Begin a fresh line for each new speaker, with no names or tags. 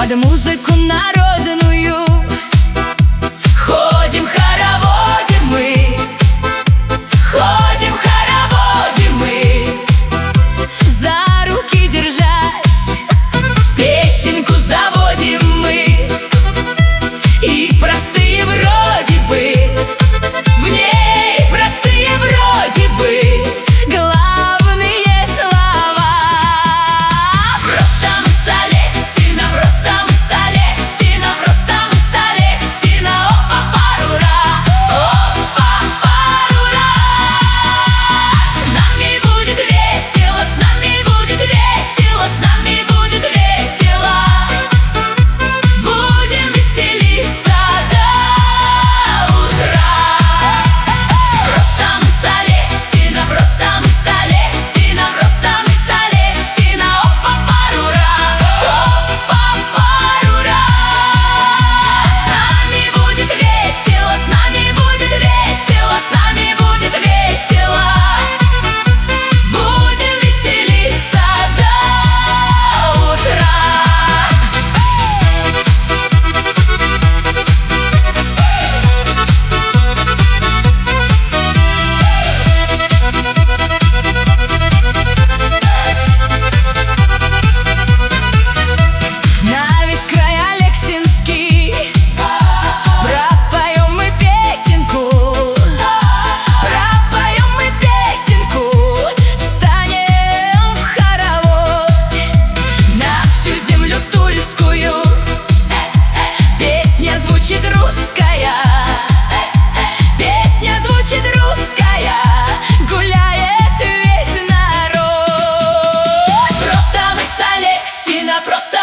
под музыку народную. Ходим в хороводе мы, ходим в хороводе мы, за руки держась, песенку заводим мы. И простые вроде бы, в ней простые вроде бы, главные слова. Просто мы с Алексино, просто мы с Алексино, просто мы с Алексино. Опа-парура, опа-парура. С нами будет весело, с нами будет весело, с нами будет весело. Будем веселиться до утра. Просто мы с Алексино, просто мы с Алексино, просто мы с Алексино. Опа-парура, опа-парура. С нами будет весело, с нами будет весело, с нами будет весело. Будем веселиться до утра. На весь край Алексинский пропоем мы песенку, пропоем мы песенку, встанем в хоровод на всю землю тульскую. Песня звучит русская, песня звучит русская, гуляет весь народ. Просто мы с Алексино, просто